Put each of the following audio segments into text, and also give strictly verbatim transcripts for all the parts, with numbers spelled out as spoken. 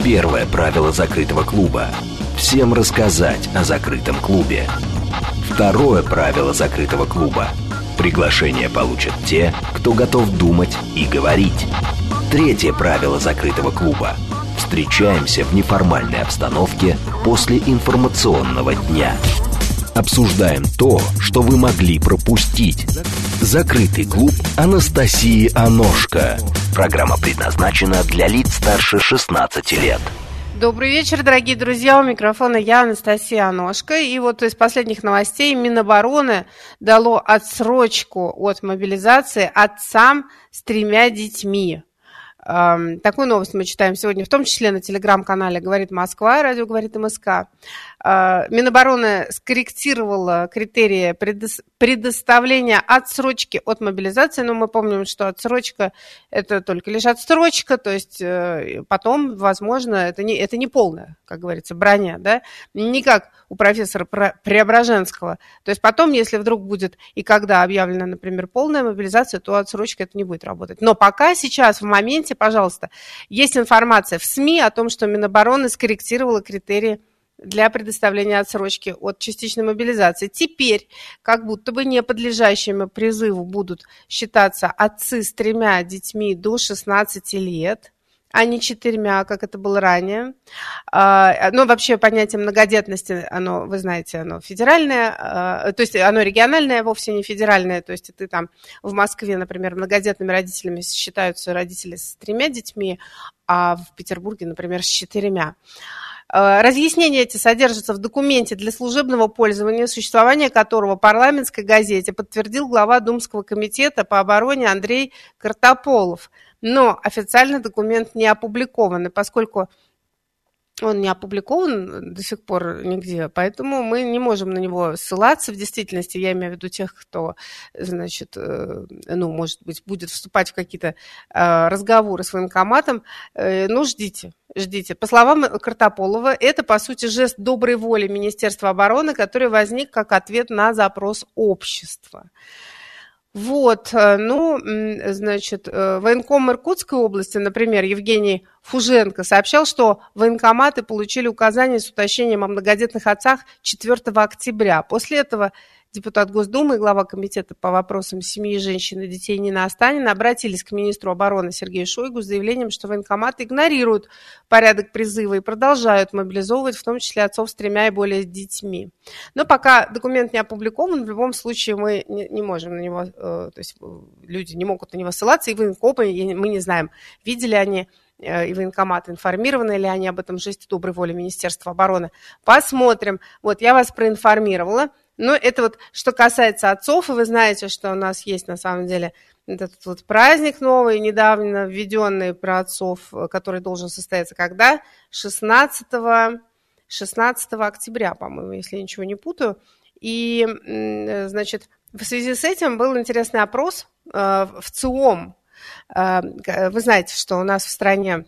Первое правило закрытого клуба – всем рассказать о закрытом клубе. Второе правило закрытого клуба – приглашение получат те, кто готов думать и говорить. Третье правило закрытого клуба – встречаемся в неформальной обстановке после информационного дня. Обсуждаем то, что вы могли пропустить. Закрытый клуб Анастасии Аношко. Программа предназначена для лиц старше шестнадцати лет. Добрый вечер, дорогие друзья. У микрофона я, Анастасия Аношко. И вот из последних новостей Минобороны дало отсрочку от мобилизации отцам с тремя детьми. Такую новость мы читаем сегодня, в том числе на телеграм-канале «Говорит Москва», радио «Говорит МСК». Минобороны скорректировала критерии предоставления отсрочки от мобилизации, но мы помним, что отсрочка – это только лишь отсрочка, то есть потом, возможно, это не, это не полная, как говорится, броня, да, не как у профессора Преображенского. То есть потом, если вдруг будет и когда объявлена, например, полная мобилизация, то отсрочка это не будет работать. Но пока сейчас, в моменте, пожалуйста, есть информация в СМИ о том, что Минобороны скорректировала критерии для предоставления отсрочки от частичной мобилизации. Теперь, как будто бы не подлежащими призыву будут считаться отцы с тремя детьми до шестнадцати лет, а не четырьмя, как это было ранее. Но вообще понятие многодетности, оно, вы знаете, оно федеральное, то есть оно региональное, вовсе не федеральное. То есть ты там в Москве, например, многодетными родителями считаются родители с тремя детьми, а в Петербурге, например, с четырьмя. Разъяснения эти содержатся в документе для служебного пользования, существование которого парламентской газете подтвердил глава Думского комитета по обороне Андрей Картополов. Но официально документ не опубликован, и поскольку он не опубликован до сих пор нигде, поэтому мы не можем на него ссылаться в действительности. Я имею в виду тех, кто, значит, ну, может быть, будет вступать в какие-то разговоры с военкоматом. Ну, ждите, ждите. По словам Картополова, это, по сути, жест доброй воли Министерства обороны, который возник как ответ на запрос общества. Вот, ну, значит, военком Иркутской области, например, Евгений Фуженко сообщал, что военкоматы получили указания с уточнением о многодетных отцах четвёртого октября. После этого депутат Госдумы и глава комитета по вопросам семьи, женщин и детей Нина Останина обратились к министру обороны Сергею Шойгу с заявлением, что военкоматы игнорируют порядок призыва и продолжают мобилизовывать, в том числе отцов с тремя и более детьми. Но пока документ не опубликован, в любом случае мы не, не можем на него, э, то есть люди не могут на него ссылаться, и военкомы, и мы не знаем, видели они и военкоматы, информированы ли они об этом жесте доброй воли Министерства обороны. Посмотрим. Вот, я вас проинформировала. Но это вот, что касается отцов, и вы знаете, что у нас есть на самом деле этот вот праздник новый, недавно введенный про отцов, который должен состояться когда? шестнадцатого октября, по-моему, если я ничего не путаю. И, значит, в связи с этим был интересный опрос в ЦИОМ. Вы знаете, что у нас в стране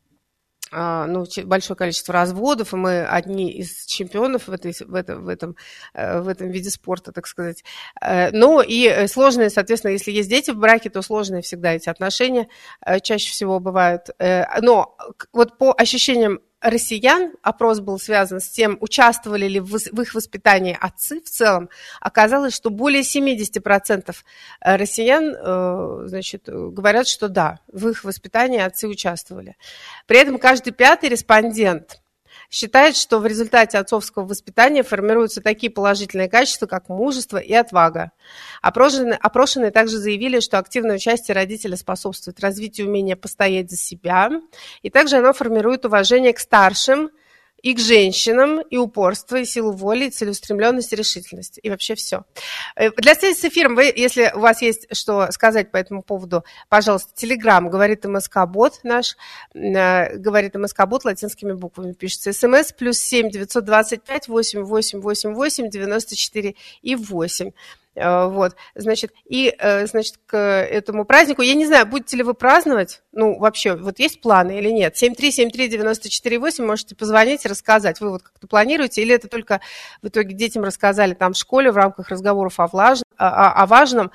ну, большое количество разводов, и мы одни из чемпионов в, этой, в, этом, в, этом, в этом виде спорта, так сказать. Ну и сложные, соответственно, если есть дети в браке, то сложные всегда эти отношения чаще всего бывают. Но вот по ощущениям россиян, опрос был связан с тем, участвовали ли в их воспитании отцы в целом, оказалось, что более семьдесят процентов россиян, значит, говорят, что да, в их воспитании отцы участвовали. При этом каждый пятый респондент считает, что в результате отцовского воспитания формируются такие положительные качества, как мужество и отвага. Опрошенные, опрошенные также заявили, что активное участие родителя способствует развитию умения постоять за себя, и также оно формирует уважение к старшим и к женщинам, и упорство, и силу воли, и целеустремленность, и решительность, и вообще все. Для связи с эфиром, вы, если у вас есть что сказать по этому поводу, пожалуйста, Телеграм, говорит МСК-бот наш, говорит МСК-бот, латинскими буквами пишется, СМС, плюс семь девятьсот двадцать пять восемь восемь восемь восемь девяносто четыре и восемь. Вот, значит, и, значит, к этому празднику, я не знаю, будете ли вы праздновать, ну, вообще, вот есть планы или нет? семь три семь три девяносто четыре восемь, можете позвонить и рассказать, вы вот как-то планируете, или это только в итоге детям рассказали там в школе в рамках разговоров о, влаж... о, о важном,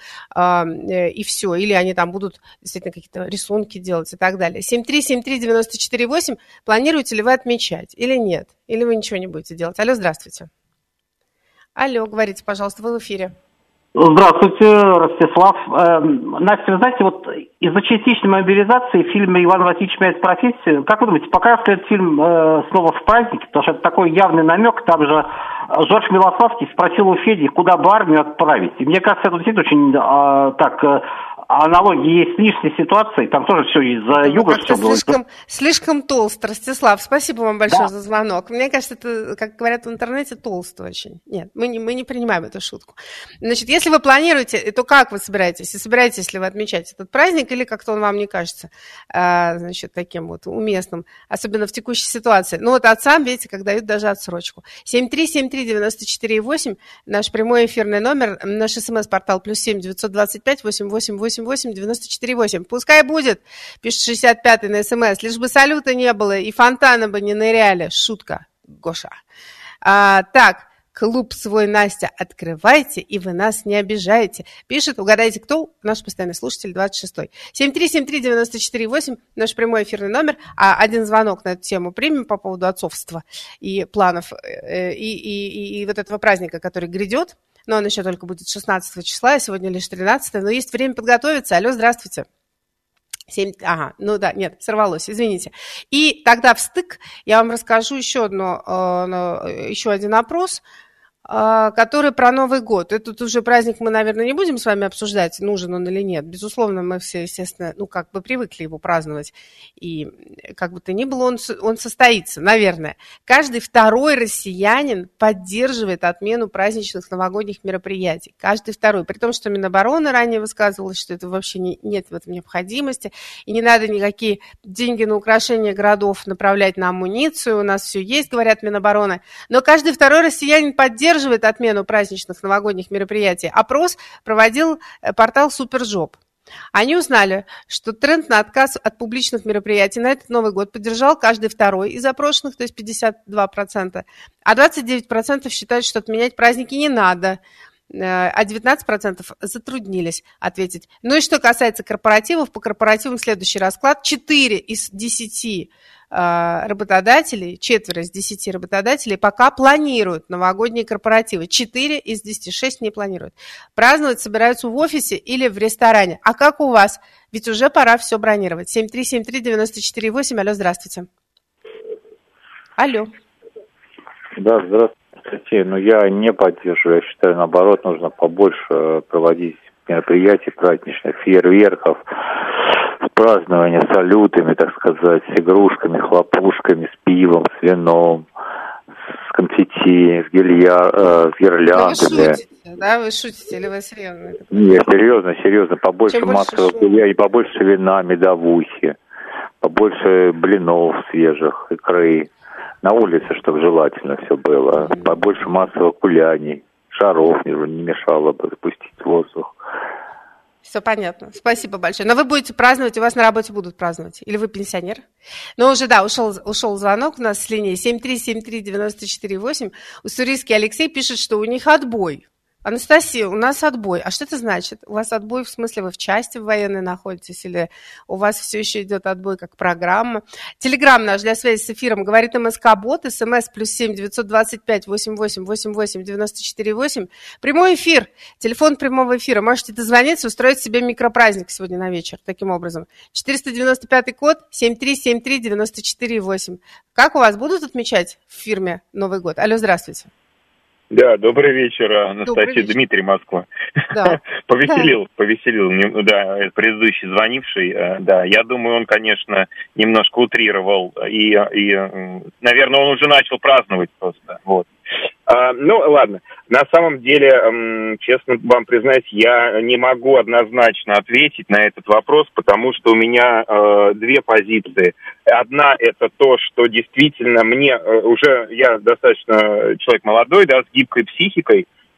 и все, или они там будут действительно какие-то рисунки делать и так далее. семь три семь три девяносто четыре восемь, планируете ли вы отмечать или нет? Или вы ничего не будете делать? Алло, здравствуйте. Алло, говорите, пожалуйста, вы в эфире. Здравствуйте, Ростислав. Настя, вы знаете, вот из-за частичной мобилизации в фильме «Иван Васильевич меняет профессию», как вы думаете, покажут ли этот фильм снова в празднике? Потому что это такой явный намек, там же Жорж Милославский спросил у Феди, куда бы армию отправить. И мне кажется, это действительно очень а, так... аналогии есть с нынешней ситуацией, там тоже все из-за ну, юга все было. Слишком, слишком толст, Ростислав, спасибо вам большое да. за звонок. Мне кажется, это, как говорят в интернете, толсто очень. Нет, мы не, мы не принимаем эту шутку. Значит, если вы планируете, то как вы собираетесь? И собираетесь ли вы отмечать этот праздник, или как-то он вам не кажется, а, значит, таким вот уместным, особенно в текущей ситуации? Ну вот отцам, видите, как дают даже отсрочку. семь три семь три девяносто четыре восемь, наш прямой эфирный номер, наш смс-портал плюс семь девятьсот двадцать пять восемь восемь восемь восемь девяносто четыре восемь. Пускай будет, пишет шестьдесят пятый на смс, лишь бы салюта не было и фонтана бы не ныряли. Шутка, Гоша. А, так, клуб свой, Настя, открывайте, и вы нас не обижаете. Пишет, угадайте, кто? Наш постоянный слушатель, двадцать шестой. семь три семь три девяносто четыре восемь, наш прямой эфирный номер. А один звонок на эту тему примем по поводу отцовства и планов, и, и, и, и вот этого праздника, который грядет. Но он еще только будет шестнадцатого числа, а сегодня лишь тринадцатое. Но есть время подготовиться. Алло, здравствуйте. семь... Ага, ну да, нет, сорвалось, извините. И тогда в стык я вам расскажу еще, одно, еще один опрос, который про Новый год. Этот уже праздник мы, наверное, не будем с вами обсуждать, нужен он или нет. Безусловно, мы все, естественно, ну, как бы привыкли его праздновать. И как бы то ни было, он, он состоится, наверное. Каждый второй россиянин поддерживает отмену праздничных новогодних мероприятий. Каждый второй. При том, что Минобороны ранее высказывалось, что это вообще не, нет в этом необходимости. И не надо никакие деньги на украшение городов направлять на амуницию. У нас все есть, говорят Минобороны. Но каждый второй россиянин поддерживает поддерживает отмену праздничных новогодних мероприятий. Опрос проводил портал Супержоп. Они узнали, что тренд на отказ от публичных мероприятий на этот Новый год поддержал каждый второй из опрошенных, то есть пятьдесят два процента, а двадцать девять процентов считают, что отменять праздники не надо, а девятнадцать процентов затруднились ответить. Ну и что касается корпоративов, по корпоративам следующий расклад. четыре из десяти работодателей, четверо из десяти работодателей пока планируют новогодние корпоративы, четыре из десяти, шесть не планируют. Праздновать собираются в офисе или в ресторане. А как у вас? Ведь уже пора все бронировать. семь три семь три девяносто четыре восемь. Алло, здравствуйте. Алло. Да, здравствуйте. Но я не поддерживаю. Я считаю, наоборот, нужно побольше проводить мероприятий праздничных, фейерверков, празднования салютами, так сказать, с игрушками, хлопушками, с пивом, с вином, с конфетти, с, гилья, э, с гирляндами. Вы шутите, да? Вы шутите или вы серьезно? Нет, серьезно, серьезно. Побольше массовых гуляй, побольше вина, медовухи, побольше блинов свежих, икры. На улице, чтобы желательно все было. Побольше массовых гуляний, шаров не, не мешало бы запустить воздух. Все понятно. Спасибо большое. Но вы будете праздновать, у вас на работе будут праздновать? Или вы пенсионер? Ну, уже, да, ушел, ушел звонок у нас с линии семь три семь три девяносто четыре восемь. Уссурийский Алексей пишет, что у них отбой. Анастасия, у нас отбой. А что это значит? У вас отбой, в смысле, вы в части военной находитесь, или у вас все еще идет отбой как программа? Телеграм наш для связи с эфиром говорит МСК-бот, СМС плюс семь девятьсот двадцать пять восемь восемь восемь восемь девяносто четыре восемь. Прямой эфир, телефон прямого эфира. Можете дозвониться, устроить себе микропраздник сегодня на вечер, таким образом. четыреста девяносто пятый код, семь три семь три девяносто четыре восемь. Как у вас будут отмечать в фирме Новый год? Алло, здравствуйте. Да, добрый вечер, Анастасия. Добрый вечер. Дмитрий, Москва. Да. повеселил, повеселил, да, предыдущий звонивший. Да, я думаю, он, конечно, немножко утрировал, и, и, наверное, он уже начал праздновать просто, вот. А, ну, ладно. На самом деле, честно вам признаюсь, я не могу однозначно ответить на этот вопрос, потому что у меня э, две позиции. Одна – это то, что действительно мне э, уже, я достаточно человек молодой, да, с гибкой психикой,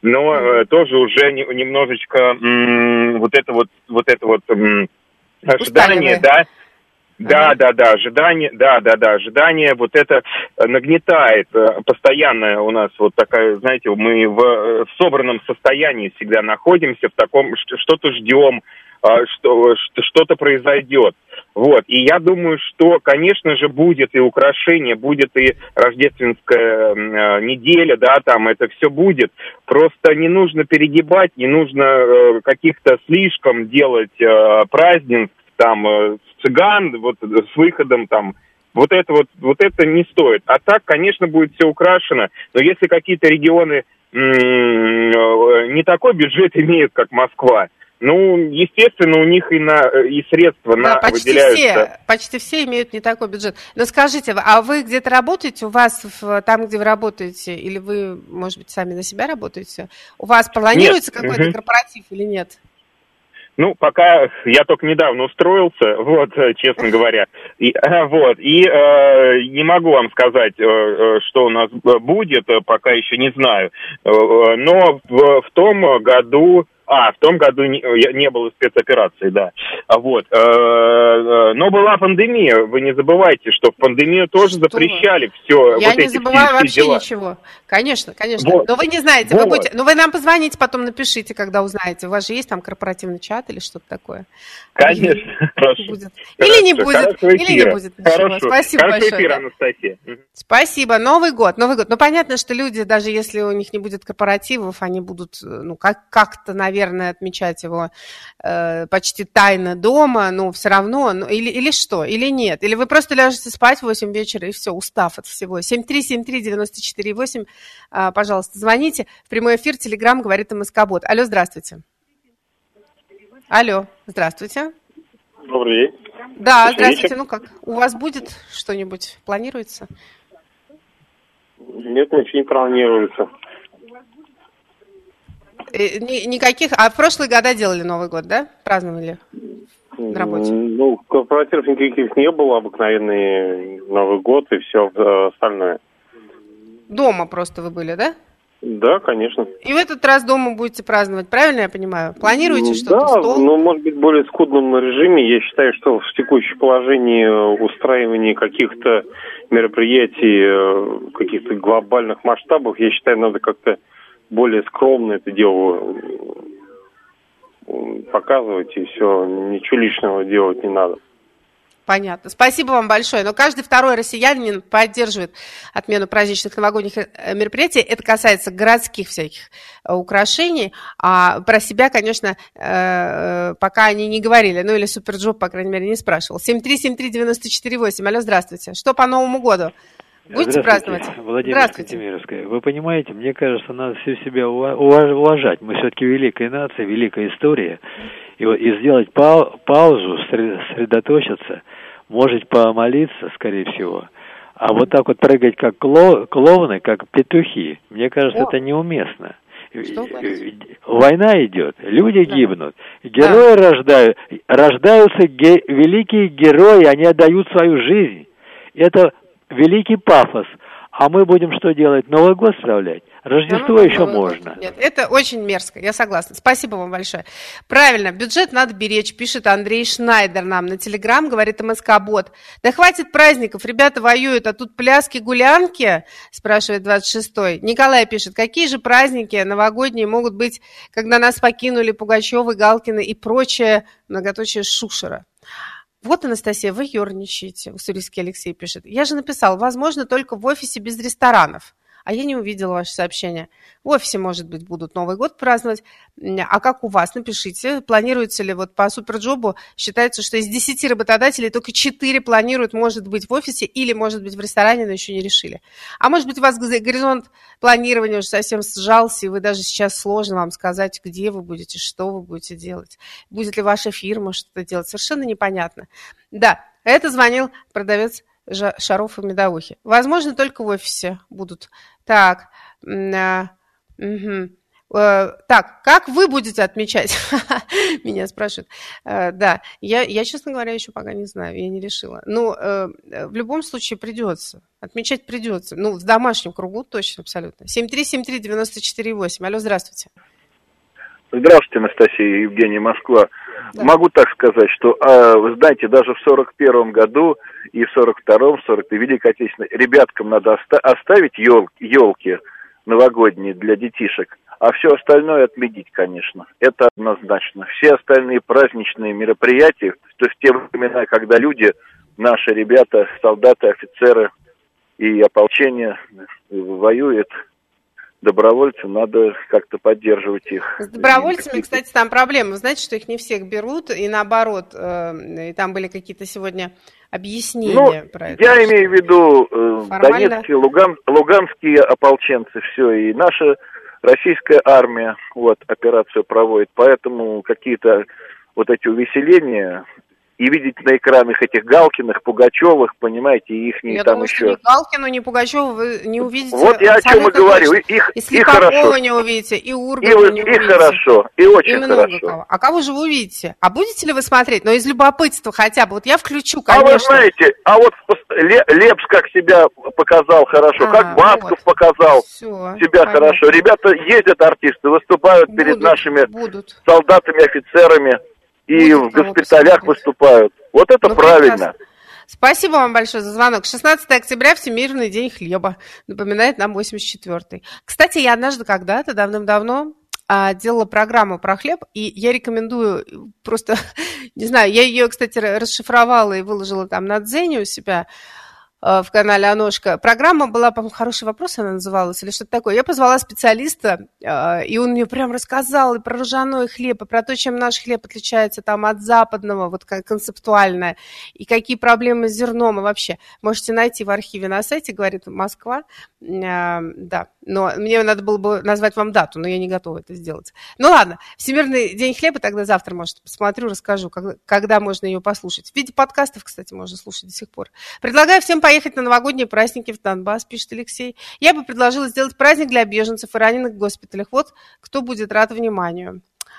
но э, тоже уже не, немножечко м, вот это вот, вот это вот м, ожидание, да, да, ага. да, да, ожидание, да, да, да, ожидание, вот это нагнетает постоянно у нас вот такая, знаете, мы в, в собранном состоянии всегда находимся, в таком, что-то ждем, что, что-то произойдет. Вот, и я думаю, что, конечно же, будет и украшение, будет и рождественская э, неделя, да, там это все будет. Просто не нужно перегибать, не нужно э, каких-то слишком делать э, празднеств, там, э, цыган, вот, с выходом, там, вот это вот, вот это не стоит. А так, конечно, будет все украшено, но если какие-то регионы м- не такой бюджет имеют, как Москва, ну, естественно, у них и, на, и средства да, на почти выделяются. Все, почти все имеют не такой бюджет. Но скажите, а вы где-то работаете? У вас в, там, где вы работаете, или вы, может быть, сами на себя работаете? У вас планируется нет. какой-то угу. корпоратив или нет? Ну, пока я только недавно устроился, вот, честно говоря, и, вот, и э, не могу вам сказать, э, что у нас будет, пока еще не знаю, но в, в том году... А, в том году не, не было спецоперации, да. Вот. Но была пандемия. Вы не забывайте, что в пандемию тоже что запрещали все. Я вот не эти забываю все, вообще все дела. Ничего. Конечно, конечно. Вот. Но вы не знаете. Вот. Вы будете, но вы нам позвоните, потом напишите, когда узнаете. У вас же есть там корпоративный чат или что-то такое? Конечно. Или, Хорошо. будет. Или не будет. Или не будет ничего. Хорошо. Спасибо Хороший большое. эфир, да. Анастасия. Спасибо. Новый год. Новый год. Ну, понятно, что люди, даже если у них не будет корпоративов, они будут, ну, как- как-то, наверное, отмечать его э, почти тайно дома, но все равно, ну, или, или что, или нет, или вы просто ляжете спать в восемь вечера и все, устав от всего. семь три семь три девять четыре восемь, э, пожалуйста, звоните. В прямой эфир, Телеграм, говорит МСК-бот. Алло, здравствуйте. Алло, здравствуйте. Добрый день. Да, здравствуйте. Ну как, у вас будет что-нибудь, планируется? Нет, ничего не планируется. Никаких. А в прошлые года делали Новый год, да? Праздновали на работе? Ну, корпоративов никаких не было, обыкновенный Новый год и все остальное. Дома просто вы были, да? Да, конечно. И в этот раз дома будете праздновать, правильно я понимаю? Планируете ну, что-то? Да, стол? но может быть в более скудном режиме. Я считаю, что в текущем положении устраивания каких-то мероприятий, каких-то глобальных масштабов, я считаю, надо как-то более скромно это дело показывать, и все, ничего лишнего делать не надо. Понятно. Спасибо вам большое. Но каждый второй россиянин поддерживает отмену праздничных новогодних мероприятий. Это касается городских всяких украшений. А про себя, конечно, пока они не говорили. Ну или Суперджоп, по крайней мере, не спрашивал. семь три семь три девять четыре восемь. Алло, здравствуйте. Что по Новому году? Будете праздновать? Владимир Кантемировская. Вы понимаете, мне кажется, надо всю себя уважать. Мы все-таки великая нация, великая история. И, и сделать пау- паузу, сосредоточиться, может помолиться, скорее всего. А вот так вот прыгать как кло- клоуны, как петухи, мне кажется, О. это неуместно. Война идет, люди да. гибнут, герои да. рождают, рождаются ге- великие герои, они отдают свою жизнь. Это великий пафос. А мы будем что делать? Новый год справлять? Рождество ну, еще можно. Нет, это очень мерзко, я согласна. Спасибо вам большое. Правильно, бюджет надо беречь, пишет Андрей Шнайдер нам на Телеграм, говорит МСК-бот. Да хватит праздников, ребята воюют, а тут пляски-гулянки, спрашивает двадцать шестой. Николай пишет, какие же праздники новогодние могут быть, когда нас покинули Пугачевы, Галкины и прочее, многоточие Шушера. Вот, Анастасия, вы ерничаете, Уссурийский Алексей пишет. Я же написал, возможно, только в офисе без ресторанов. А я не увидела ваше сообщение. В офисе, может быть, будут Новый год праздновать. А как у вас? Напишите. Планируется ли вот по Суперджобу? Считается, что из десяти работодателей только четыре планируют, может быть, в офисе или, может быть, в ресторане, но еще не решили. А может быть, у вас горизонт планирования уже совсем сжался, и вы даже сейчас сложно вам сказать, где вы будете, что вы будете делать. Будет ли ваша фирма что-то делать? Совершенно непонятно. Да, это звонил продавец Шаров и Медовухи. Возможно, только в офисе будут. Так, а, угу. Так, как вы будете отмечать? Меня спрашивают. Да, я, я, честно говоря, еще пока не знаю, я не решила. Ну, в любом случае придется. Отмечать придется. Ну, в домашнем кругу точно, абсолютно. семь три семь три девять четыре восемь. Алло, здравствуйте. Здравствуйте, Анастасия, Евгений, Москва. Да. Могу так сказать, что, вы знаете, даже в сорок первом году и в сорок втором, в сорок третьем, Великой Отечественной, ребяткам надо оста- оставить елки, елки новогодние для детишек, а все остальное отменить, конечно. Это однозначно. Все остальные праздничные мероприятия, то есть в те времена, когда люди, наши ребята, солдаты, офицеры и ополчение воюют, добровольцы, надо как-то поддерживать их. С добровольцами, кстати, там проблема. Вы знаете, что их не всех берут, и наоборот, э, и там были какие-то сегодня объяснения ну, про это. Я имею в виду э, донецкие, луган, луганские ополченцы, все, и наша российская армия вот, операцию проводит, поэтому какие-то вот эти увеселения... И видеть на экранах этих Галкиных, Пугачевых, понимаете, их не там думаю, еще... Что ни Галкину, ни Пугачеву вы не увидите. Вот я о чем и говорю. Точно. Их, и их хорошо. не увидите, и Урганта не и, увидите. И хорошо, и очень и много хорошо. Кого. А кого же вы увидите? А будете ли вы смотреть? Но из любопытства хотя бы. Вот я включу, конечно. А вы знаете, а вот Лепс как себя показал хорошо, а, как Басков вот. показал Все, себя понятно. хорошо. Ребята ездят, артисты, выступают будут, перед нашими будут. солдатами, офицерами. И Будет в госпиталях выступают. Вот это ну, правильно. Прекрасно. Спасибо вам большое за звонок. шестнадцатого октября, Всемирный день хлеба. Напоминает нам восемьдесят четвёртый. Кстати, я однажды когда-то, давным-давно, а, делала программу про хлеб, и я рекомендую просто, не знаю, я ее, кстати, расшифровала и выложила там на Дзене у себя в канале Аношка. Программа была, по-моему, «Хороший вопрос» она называлась, или что-то такое. Я позвала специалиста, и он мне прям рассказал и про ржаной хлеб, и про то, чем наш хлеб отличается там от западного, вот как концептуально, и какие проблемы с зерном, и вообще. Можете найти в архиве на сайте, говорит Москва. Да, но мне надо было бы назвать вам дату, но я не готова это сделать. Ну ладно, Всемирный день хлеба, тогда завтра, может, посмотрю, расскажу, когда, когда можно ее послушать. В виде подкастов, кстати, можно слушать до сих пор. Предлагаю всем поехать Поехать на новогодние праздники в Донбасс, пишет Алексей. Я бы предложила сделать праздник для беженцев и раненых в госпиталях. Вот кто будет рад вниманию.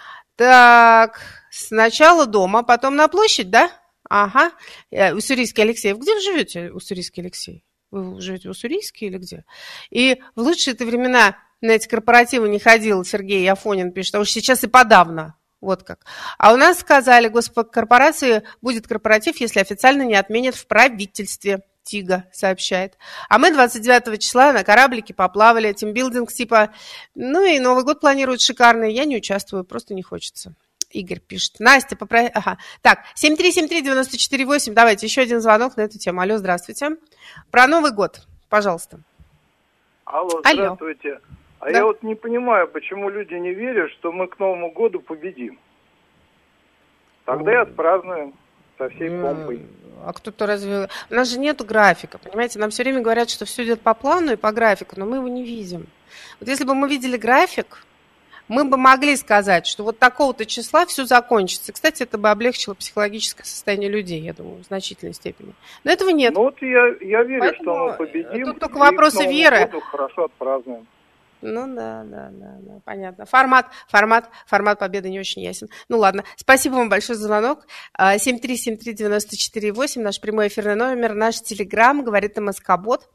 Так, сначала дома, потом на площадь, да? Ага. Уссурийский Алексей. Где вы живете, Уссурийский Алексей? Вы живете в Уссурийске или где? И в лучшие-то времена на эти корпоративы не ходил Сергей Афонин, пишет, а уж сейчас и подавно. Вот как. А у нас сказали, госкорпорации будет корпоратив, если официально не отменят в правительстве. Тига сообщает. А мы двадцать девятого числа на кораблике поплавали. Тимбилдинг типа, ну и Новый год планируют шикарный. Я не участвую, просто не хочется. Игорь пишет. Настя, попроси... Ага. Так, семь три семь три девять четыре восемь. Давайте еще один звонок на эту тему. Алло, здравствуйте. Про Новый год, пожалуйста. Алло, здравствуйте. Алло. А да. я вот не понимаю, почему люди не верят, что мы к Новому году победим. Тогда и отпразднуем со всей помпой. А кто-то разве... У нас же нету графика, понимаете? Нам все время говорят, что все идет по плану и по графику, но мы его не видим. Вот если бы мы видели график, мы бы могли сказать, что вот такого-то числа все закончится. Кстати, это бы облегчило психологическое состояние людей, я думаю, в значительной степени. Но этого нет. Ну вот я, я верю, Поэтому что мы победим. Тут только вопросы веры. Хорошо отпразднуем. Ну да, да, да, да, понятно. Формат, формат, формат победы не очень ясен. Ну ладно, спасибо вам большое за звонок. семь три семь три девять четыре восемь, наш прямой эфирный номер, наш телеграм, говорит МСК-бот.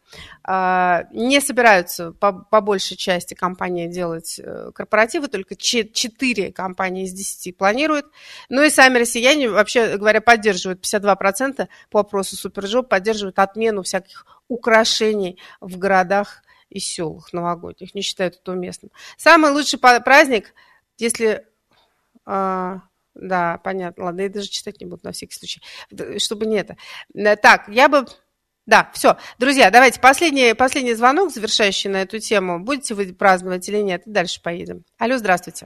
Не собираются по, по большей части компании делать корпоративы, только четыре компании из десяти планируют. Ну и сами россияне, вообще говоря, поддерживают пятьдесят два процента по опросу Супержоп, поддерживают отмену всяких украшений в городах и селах новогодних, не считают это уместным. Самый лучший праздник, если... А, да, понятно, ладно, я даже читать не буду на всякий случай, чтобы не это. Так, я бы... Да, все. Друзья, давайте последний, последний звонок, завершающий на эту тему. Будете вы праздновать или нет? И дальше поедем. Алло, здравствуйте.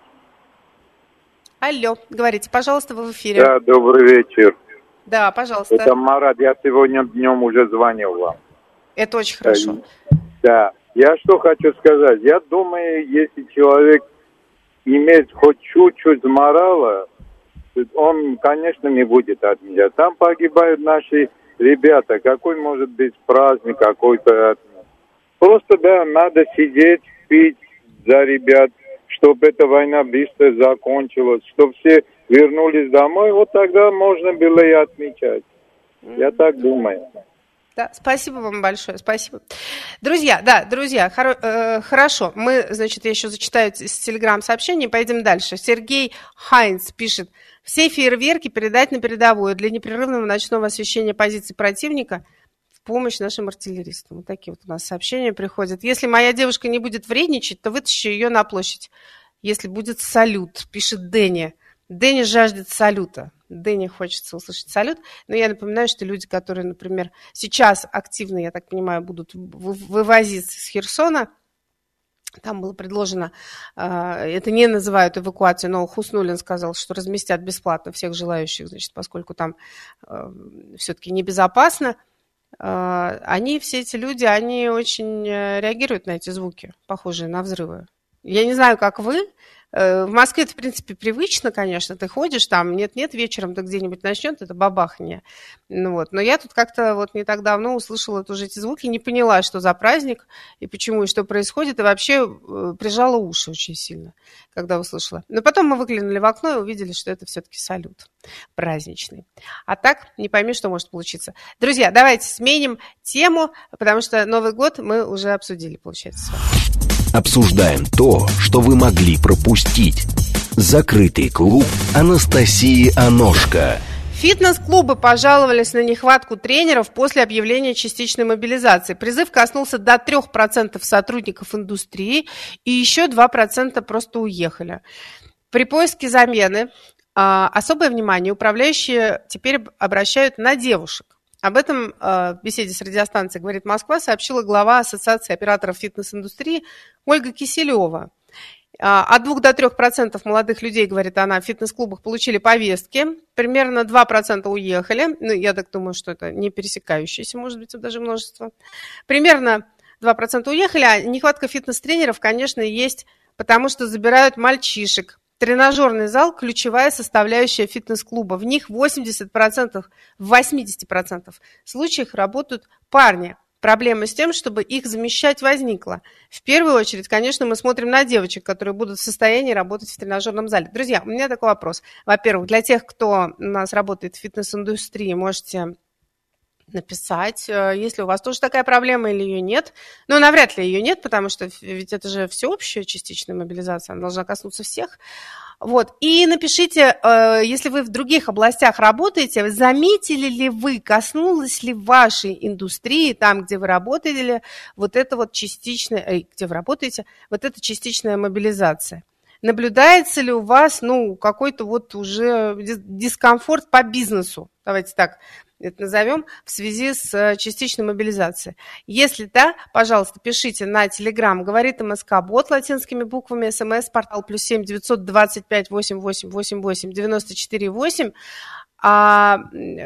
Алло, говорите, пожалуйста, вы в эфире. Да, добрый вечер. Да, пожалуйста. Это Марат, я сегодня днем уже звонил вам. Это очень хорошо. Да, я что хочу сказать. Я думаю, если человек имеет хоть чуть-чуть морала, он, конечно, не будет отмечать. Там погибают наши ребята. Какой может быть праздник какой-то? Просто, да, надо сидеть, пить за ребят, чтобы эта война быстро закончилась, чтобы все вернулись домой, вот тогда можно было и отмечать. Я так думаю. Да, спасибо вам большое, спасибо. Друзья, да, друзья, хоро, э, хорошо, мы, значит, я еще зачитаю из телеграм-сообщений, поедем дальше. Сергей Хайнц пишет, все фейерверки передать на передовую для непрерывного ночного освещения позиций противника в помощь нашим артиллеристам. Вот такие вот у нас сообщения приходят. Если моя девушка не будет вредничать, то вытащу ее на площадь. Если будет салют, пишет Дэнни. Дэнни жаждет салюта. Дэнни хочется услышать салют. Но я напоминаю, что люди, которые, например, сейчас активно, я так понимаю, будут вывозиться с Херсона, там было предложено, это не называют эвакуацией, но Хуснуллин сказал, что разместят бесплатно всех желающих, значит, поскольку там все-таки небезопасно. Они, все эти люди, они очень реагируют на эти звуки, похожие на взрывы. Я не знаю, как вы. В Москве это, в принципе, привычно, конечно. Ты ходишь там, нет-нет, вечером ты где-нибудь начнет, это бабахание. Ну, вот. Но я тут как-то вот не так давно услышала тоже эти звуки, не поняла, что за праздник, и почему, и что происходит, и вообще прижала уши очень сильно, когда услышала. Но потом мы выглянули в окно и увидели, что это все-таки салют праздничный. А так не пойми, что может получиться. Друзья, давайте сменим тему, потому что Новый год мы уже обсудили, получается, с вами. Обсуждаем то, что вы могли пропустить. Закрытый клуб Анастасии Аношко. Фитнес-клубы пожаловались на нехватку тренеров после объявления частичной мобилизации. Призыв коснулся до трех процентов сотрудников индустрии, и еще два процента просто уехали. При поиске замены а, особое внимание управляющие теперь обращают на девушек. Об этом э, в беседе с радиостанцией «Говорит Москва» сообщила глава Ассоциации операторов фитнес-индустрии Ольга Киселева. Э, от двух до трех процентов молодых людей, говорит она, в фитнес-клубах получили повестки. Примерно два процента уехали. Ну, я так думаю, что это не пересекающееся, может быть, даже множество. Примерно два процента уехали, а нехватка фитнес-тренеров, конечно, есть, потому что забирают мальчишек. Тренажерный зал – ключевая составляющая фитнес-клуба. В них восемьдесят процентов, в восемьдесят процентов случаев работают парни. Проблема с тем, чтобы их замещать, возникла. В первую очередь, конечно, мы смотрим на девочек, которые будут в состоянии работать в тренажерном зале. Друзья, у меня такой вопрос. Во-первых, для тех, кто у нас работает в фитнес-индустрии, можете написать, если у вас тоже такая проблема или ее нет. Но навряд ли ее нет, потому что ведь это же всеобщая частичная мобилизация, она должна коснуться всех. Вот. И напишите, если вы в других областях работаете, заметили ли вы, коснулась ли вашей индустрии, там, где вы работали, вот это вот частичная, где вы работаете, вот эта частичная мобилизация. Наблюдается ли у вас, ну, какой-то вот уже дискомфорт по бизнесу? Давайте так это назовем, в связи с частичной мобилизацией. Если да, пожалуйста, пишите на Telegram «Говорит МСК-бот» латинскими буквами, смс, портал плюс семь девятьсот двадцать пять восемь восемь восемь восемь девяносто четыре восемь. А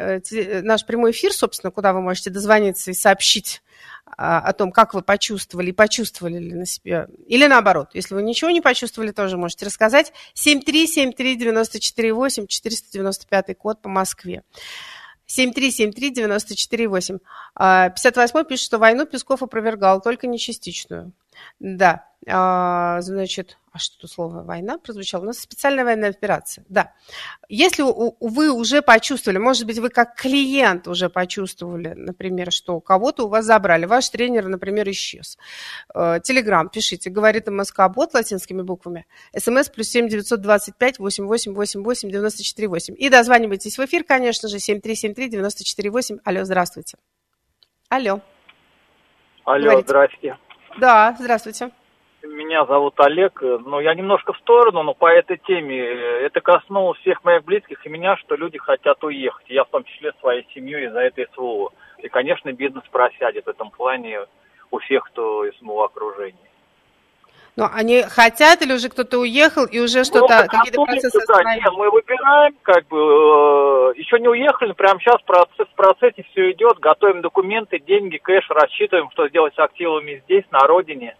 наш прямой эфир, собственно, куда вы можете дозвониться и сообщить о том, как вы почувствовали и почувствовали ли на себе, или наоборот, если вы ничего не почувствовали, тоже можете рассказать. семь три семь три девяносто четыре восемь, четыреста девяносто пятый код по Москве. семь три семь три девяносто четыре восемь. пятьдесят восьмой пишет, что войну Песков опровергал, только не частичную. Да, а, значит, а что тут слово «война» прозвучало? У нас специальная военная операция, да. Если вы уже почувствовали, может быть, вы как клиент уже почувствовали, например, что кого-то у вас забрали, ваш тренер, например, исчез. Телеграм, пишите, говорит МСК-бот латинскими буквами, смс плюс семь девятьсот двадцать пять восемь восемь восемь восемь девяносто четыре восемь. И дозванивайтесь в эфир, конечно же, семь три семь три девяносто четыре восемь. Алло, здравствуйте. Алло. Алло, говорите. Здрасте. Да, здравствуйте. Меня зовут Олег. Ну, я немножко в сторону, но по этой теме. Это коснулось всех моих близких и меня, что люди хотят уехать. Я в том числе своей семьей из-за этой СВО. И, конечно, бизнес просядет в этом плане у всех, кто из моего окружения. Ну, они хотят или уже кто-то уехал и уже что-то, ну, какие-то процессы остановились? Нет, мы выбираем, как бы, э, еще не уехали, прямо сейчас процесс, в процессе все идет, готовим документы, деньги, кэш, рассчитываем, что сделать с активами здесь, на родине.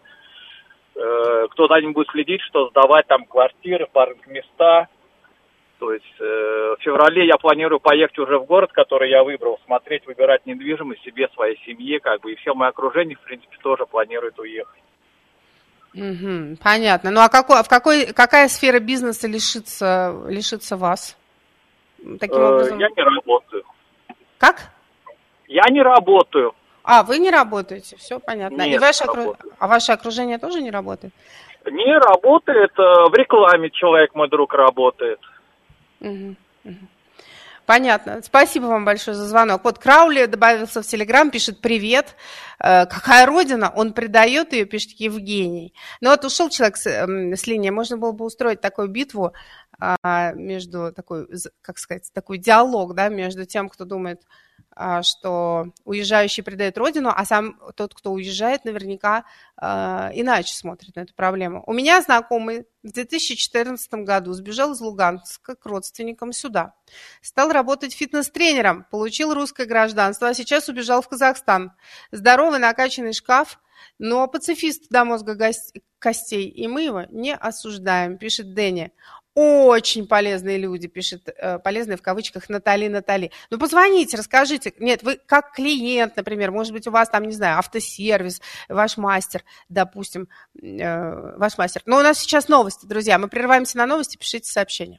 Э, кто за ним будет следить, что сдавать там квартиры, парк-места. То есть э, в феврале я планирую поехать уже в город, который я выбрал, смотреть, выбирать недвижимость себе, своей семье, как бы, и все мое окружение, в принципе, тоже планирует уехать. Угу, понятно. Ну а какой, в какой, какая сфера бизнеса лишится, лишится вас? Таким Э, образом... Я не работаю. Как? Я не работаю. А, вы не работаете, все понятно. Нет, И ваше, окру... работаю. а ваше окружение тоже не работает? Не работает, э, в рекламе человек, мой друг, работает. Угу, угу. Понятно. Спасибо вам большое за звонок. Вот Краули добавился в Телеграм, пишет: привет. Э, какая родина? Он предает ее, пишет Евгений. Ну вот ушел человек с, э, с линии. Можно было бы устроить такую битву э, между, такой, как сказать, такой диалог, да, между тем, кто думает, э, что уезжающий предает родину, а сам тот, кто уезжает, наверняка э, иначе смотрит на эту проблему. У меня знакомый в две тысячи четырнадцатом году сбежал из Луганска к родственникам сюда. Стал работать фитнес-тренером, получил русское гражданство, а сейчас убежал в Казахстан. Здоровый, накачанный шкаф, но пацифист до мозга костей, и мы его не осуждаем, пишет Дэнни. Очень полезные люди, пишет, э, полезные в кавычках Натали Натали. Ну, позвоните, расскажите. Нет, вы как клиент, например, может быть, у вас там, не знаю, автосервис, ваш мастер, допустим, э, ваш мастер. Но у нас сейчас новости, друзья. Мы прерываемся на новости, пишите сообщения.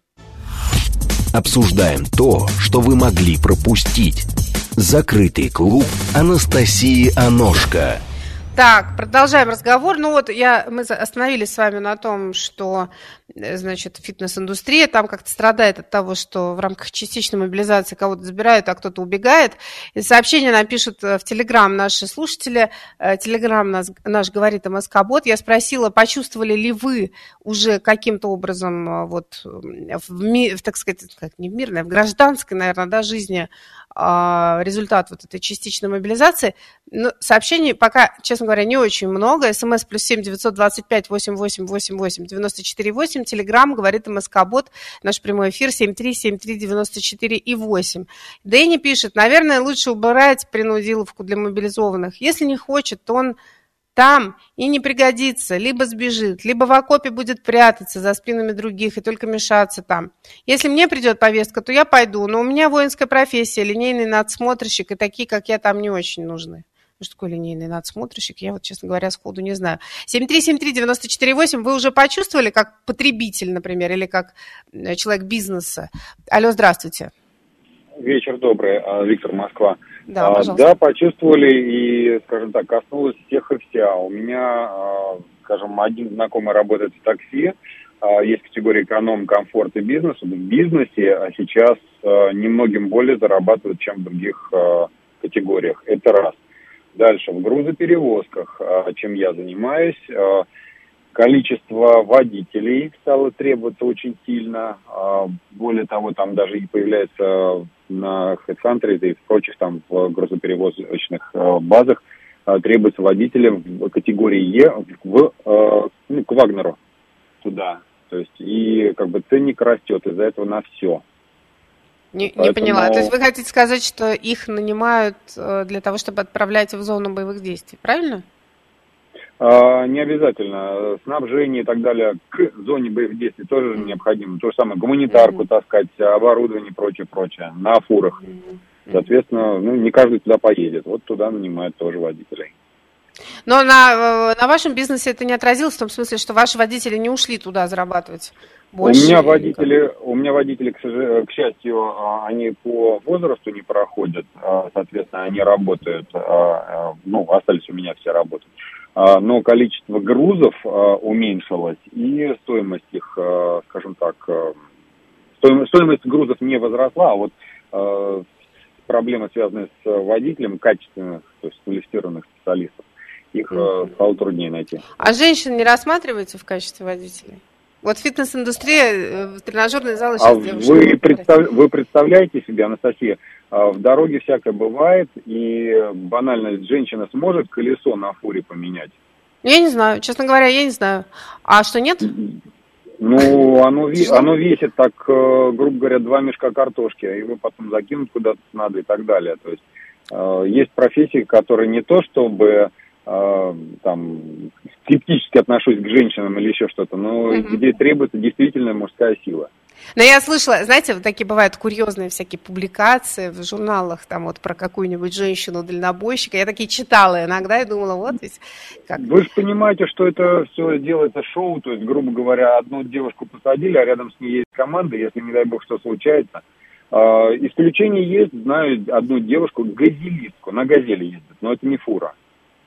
Обсуждаем то, что вы могли пропустить. Закрытый клуб Анастасии Аношко. Так, продолжаем разговор. Ну вот я, мы остановились с вами на том, что, значит, фитнес-индустрия там как-то страдает от того, что в рамках частичной мобилизации кого-то забирают, а кто-то убегает. И сообщение нам пишут в Телеграм наши слушатели. Телеграм наш, наш говорит МСК-бот. Я спросила, почувствовали ли вы уже каким-то образом вот в, ми, в, так сказать, как не в мирной, в гражданской, наверное, да, жизни результат вот этой частичной мобилизации. Но сообщений пока, честно говоря, не очень много. СМС плюс семь девятьсот двадцать пять восемьдесят восемь восемьдесят восемь девяносто четыре восемь. Телеграм говорит МСК-бот. Наш прямой эфир семь три семь три девяносто четыре и восемь. Дэнни пишет: наверное, лучше убирать принудиловку для мобилизованных. Если не хочет, то он там и не пригодится, либо сбежит, либо в окопе будет прятаться за спинами других и только мешаться там. Если мне придет повестка, то я пойду, но у меня воинская профессия, линейный надсмотрщик, и такие, как я, там не очень нужны. Что такое линейный надсмотрщик, я вот, честно говоря, сходу не знаю. семь три семь три девяносто четыре восемь. Вы уже почувствовали, как потребитель, например, или как человек бизнеса? Алло, здравствуйте. Вечер добрый, Виктор, Москва. Да, а, пожалуйста. Да, почувствовали и, скажем так, коснулось всех и вся. У меня, скажем, один знакомый работает в такси, есть категория эконом, комфорт и бизнес. В бизнесе а сейчас немногим более зарабатывают, чем в других категориях. Это раз. Дальше, в грузоперевозках, чем я занимаюсь, количество водителей стало требоваться очень сильно. Более того, там даже и появляется на HeadHunter и в прочих там в грузоперевозочных базах требуется водителям в категории Е в, ну, к Вагнеру туда. То есть и как бы ценник растет из-за этого на все. Не, Поэтому... не поняла. То есть вы хотите сказать, что их нанимают для того, чтобы отправлять в зону боевых действий, правильно? А, не обязательно. Снабжение и так далее к зоне боевых действий тоже mm-hmm. необходимо. То же самое, гуманитарку mm-hmm. таскать, оборудование и прочее, прочее, на фурах. Mm-hmm. Соответственно, ну, не каждый туда поедет. Вот туда нанимают тоже водителей. Но на, на вашем бизнесе это не отразилось в том смысле, что ваши водители не ушли туда зарабатывать больше? У меня водители, у меня водители, к, к счастью, они по возрасту не проходят, соответственно, они работают, ну, остались у меня все работать. Но количество грузов уменьшилось, и стоимость их, скажем так, стоимость грузов не возросла, а вот проблемы, связанные с водителем качественных, то есть квалифицированных специалистов, их стало труднее найти. А женщин не рассматриваете в качестве водителей? Вот фитнес-индустрия, тренажерные залы сейчас а девушки. Вы, представ... вы представляете себе, Анастасия, в дороге всякое бывает, и банально женщина сможет колесо на фуре поменять? Я не знаю, честно говоря, я не знаю. А что, нет? Ну, оно, оно весит так, грубо говоря, два мешка картошки, а его потом закинуть куда-то надо и так далее. То есть есть профессии, которые не то чтобы там скептически отношусь к женщинам или еще что-то, но uh-huh. где требуется действительно мужская сила. Но я слышала, знаете, вот такие бывают курьезные всякие публикации в журналах, там вот про какую-нибудь женщину-дальнобойщика. Я такие читала иногда и думала, вот ведь как. Вы же понимаете, что это все делается шоу, то есть, грубо говоря, одну девушку посадили, а рядом с ней есть команда, если, не дай бог, что случается. Исключение есть, знаю одну девушку, газелистку, на газели ездит, но это не фура.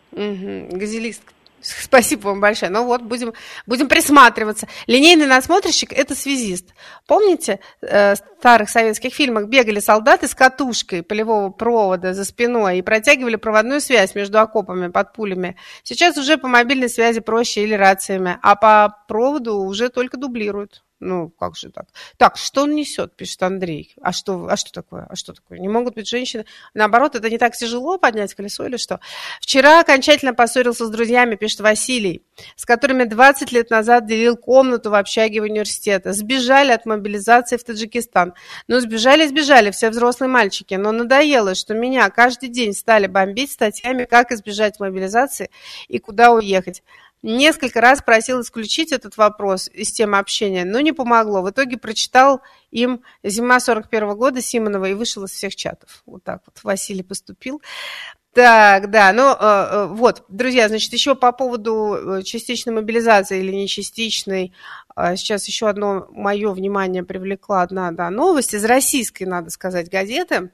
Угу, газелистка. Спасибо вам большое. Ну вот, будем, будем присматриваться. Линейный надсмотрщик – это связист. Помните, э, в старых советских фильмах бегали солдаты с катушкой полевого провода за спиной и протягивали проводную связь между окопами под пулями? Сейчас уже по мобильной связи проще или рациями, а по проводу уже только дублируют. Ну, как же так? Так, что он несет, пишет Андрей. А что, а что такое? А что такое? Не могут быть женщины? Наоборот, это не так тяжело поднять колесо или что? Вчера окончательно поссорился с друзьями, пишет Василий, с которыми двадцать лет назад делил комнату в общаге университета. Сбежали от мобилизации в Таджикистан. Ну, сбежали, сбежали, все взрослые мальчики. Но надоело, что меня каждый день стали бомбить статьями, как избежать мобилизации и куда уехать. Несколько раз просил исключить этот вопрос из темы общения, но не помогло. В итоге прочитал им «Зима сорок первого года» Симонова и вышел из всех чатов. Вот так вот Василий поступил. Так, да, ну э, вот, друзья, значит, еще по поводу частичной мобилизации или не частичной, э, сейчас еще одно мое внимание привлекла одна, да, новость из российской, надо сказать, газеты.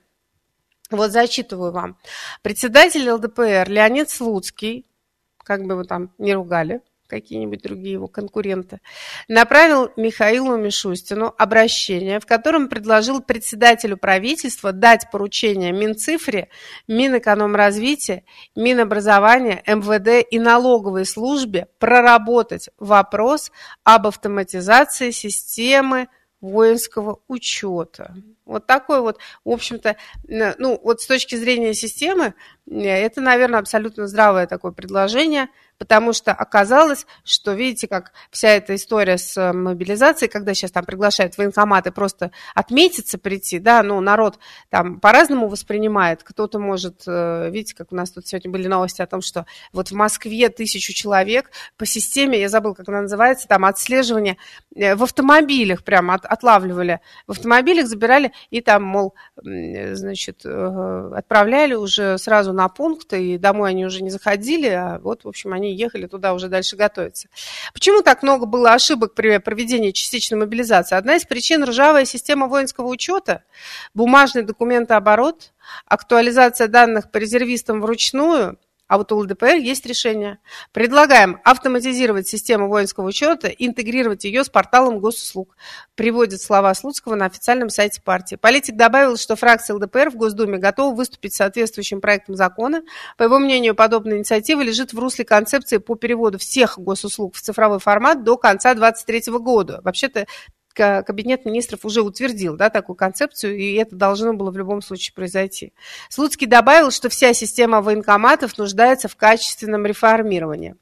Вот зачитываю вам. Председатель эл дэ пэ эр Леонид Слуцкий, как бы его там не ругали, какие-нибудь другие его конкуренты, направил Михаилу Мишустину обращение, в котором предложил председателю правительства дать поручение Минцифре, Минэкономразвития, Минобразования, эм вэ дэ и налоговой службе проработать вопрос об автоматизации системы воинского учета. Вот такой вот, в общем-то, ну, вот с точки зрения системы, это, наверное, абсолютно здравое такое предложение, потому что оказалось, что, видите, как вся эта история с мобилизацией, когда сейчас там приглашают военкоматы просто отметиться, прийти, да, ну, народ там по-разному воспринимает, кто-то может, видите, как у нас тут сегодня были новости о том, что вот в Москве тысячу человек по системе, я забыла, как она называется, там отслеживание в автомобилях прямо от, отлавливали, в автомобилях забирали и там, мол, значит, отправляли уже сразу на пункт, и домой они уже не заходили, а вот, в общем, они ехали туда уже дальше готовиться. Почему так много было ошибок при проведении частичной мобилизации? Одна из причин – ржавая система воинского учета, бумажный документооборот, актуализация данных по резервистам вручную. А вот у эл дэ пэ эр есть решение. Предлагаем автоматизировать систему воинского учета, интегрировать ее с порталом госуслуг. Приводят слова Слуцкого на официальном сайте партии. Политик добавил, что фракция эл дэ пэ эр в Госдуме готова выступить с соответствующим проектом закона. По его мнению, подобная инициатива лежит в русле концепции по переводу всех госуслуг в цифровой формат до конца две тысячи двадцать третьего года. Вообще-то Кабинет министров уже утвердил, да, такую концепцию, и это должно было в любом случае произойти. Слуцкий добавил, что вся система военкоматов нуждается в качественном реформировании.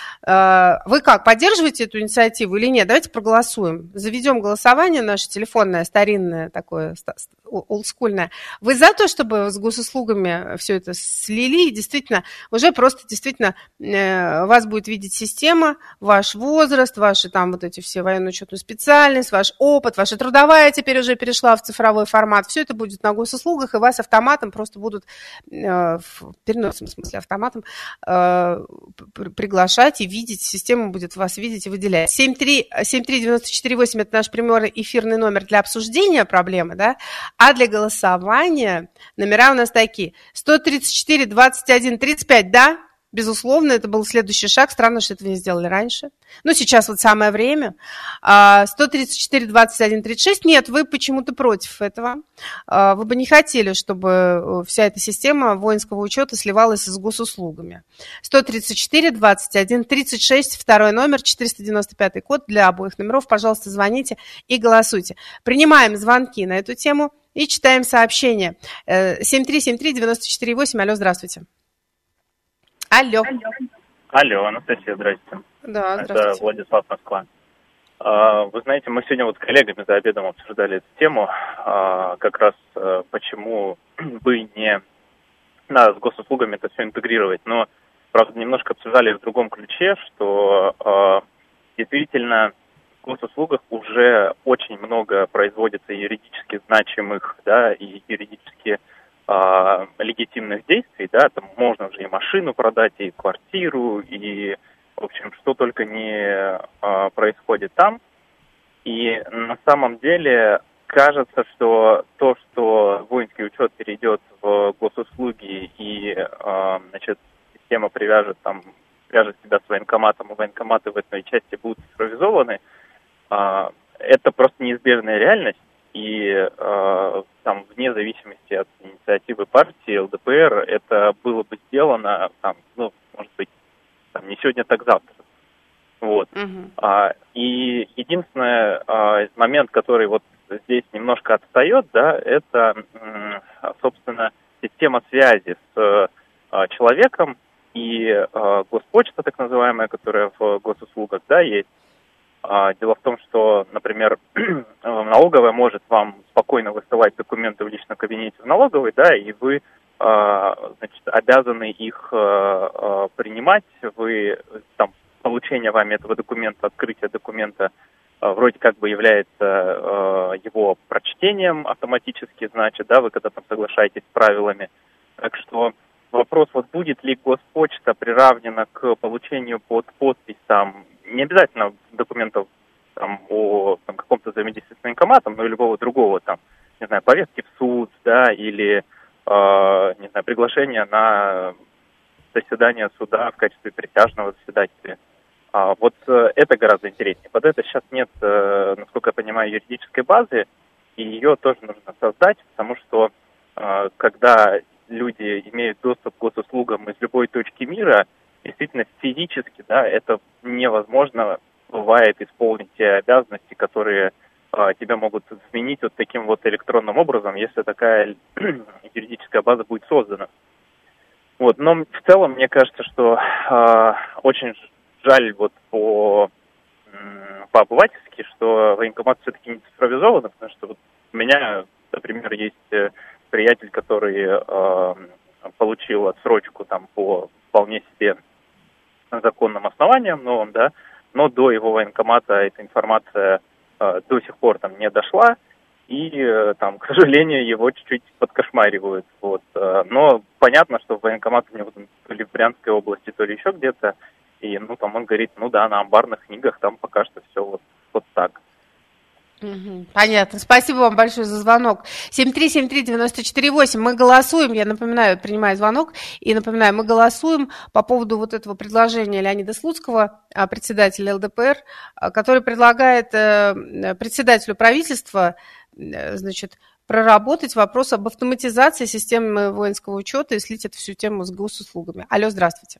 Вы как, поддерживаете эту инициативу или нет? Давайте проголосуем. Заведем голосование наше телефонное, старинное, такое олдскульное. Вы за то, чтобы с госуслугами все это слили, и действительно, уже просто действительно вас будет видеть система, ваш возраст, ваши там вот эти все военно-учетную специальность, ваш опыт, ваша трудовая теперь уже перешла в цифровой формат. Все это будет на госуслугах, и вас автоматом просто будут, в переносном смысле автоматом, приглашать и видеть, система будет вас видеть и выделять. семь три девяносто четыре восемь это наш прямой эфирный номер для обсуждения проблемы, да, а для голосования номера у нас такие. сто тридцать четыре двадцать один тридцать пять, да, безусловно, это был следующий шаг. Странно, что этого не сделали раньше. Но сейчас вот самое время. сто тридцать четыре двадцать один тридцать шесть. Нет, вы почему-то против этого. Вы бы не хотели, чтобы вся эта система воинского учета сливалась с госуслугами. сто тридцать четыре двадцать один тридцать шесть, второй номер, четыреста девяносто пятый код для обоих номеров. Пожалуйста, звоните и голосуйте. Принимаем звонки на эту тему и читаем сообщения. семь три семь три девяносто четыре восемь. Алло, здравствуйте. Алло. Алло, Анастасия, здравствуйте. Да, здравствуйте. Это Владислав, Москва. Вы знаете, мы сегодня вот с коллегами за обедом обсуждали эту тему, как раз почему бы не надо с госуслугами это все интегрировать. Но, правда, немножко обсуждали в другом ключе, что действительно госуслугах уже очень много производится юридически значимых, да, и юридически а, легитимных действий, да, там можно уже и машину продать, и квартиру, и, в общем, что только не а, происходит там. И на самом деле кажется, что то, что воинский учет перейдет в госуслуги и, а, значит, система привяжет там, привяжет себя с военкоматом, и военкоматы в этой части будут цифровизованы, а, это просто неизбежная реальность. И э, там, вне зависимости от инициативы партии эл дэ пэ эр, это было бы сделано, там, ну, может быть, там, не сегодня, так завтра. Вот. Uh-huh. А, и единственный а, момент, который вот здесь немножко отстает, да, это, м, собственно, система связи с а, человеком и а, госпочта, так называемая, которая в госуслугах, да, есть. Дело в том, что, например, налоговая может вам спокойно высылать документы в личном кабинете в налоговой, да, и вы, значит, обязаны их принимать. Вы, там, получение вами этого документа, открытие документа вроде как бы является его прочтением автоматически, значит, да, вы когда там соглашаетесь с правилами. Так что вопрос, вот будет ли Госпочта приравнена к получению под подпись там, не обязательно документов там, о там, каком-то взаимодействии с военкоматом, но и любого другого, там, не знаю, повестки в суд, да, или, э, не знаю, приглашение на заседание суда в качестве присяжного заседателя. А, вот э, это гораздо интереснее. Под это сейчас нет, э, насколько я понимаю, юридической базы, и ее тоже нужно создать, потому что э, когда люди имеют доступ к госуслугам из любой точки мира, действительно, физически, да, это невозможно бывает исполнить те обязанности, которые а, тебя могут изменить вот таким вот электронным образом, если такая юридическая база будет создана. Вот, но в целом, мне кажется, что а, очень жаль вот по, по-обывательски, что военкомат все-таки не цифровизован, потому что вот у меня, например, есть приятель, который а, получил отсрочку там по вполне себе законным основаниям, но он, да, но до его военкомата эта информация э, до сих пор там не дошла, и э, там, к сожалению, его чуть-чуть подкошмаривают. Вот. Э, но понятно, что военкомат у него там, то ли в Брянской области, то ли еще где-то, и ну там он говорит, ну да, на амбарных книгах там пока что все вот, вот так. Понятно. Спасибо вам большое за звонок. семь три семь три девять четыре восемь. Мы голосуем, я напоминаю, принимаю звонок, и напоминаю, мы голосуем по поводу вот этого предложения Леонида Слуцкого, председателя эл дэ пэ эр, который предлагает председателю правительства, значит, проработать вопрос об автоматизации системы воинского учета и слить эту всю тему с госуслугами. Алло, здравствуйте.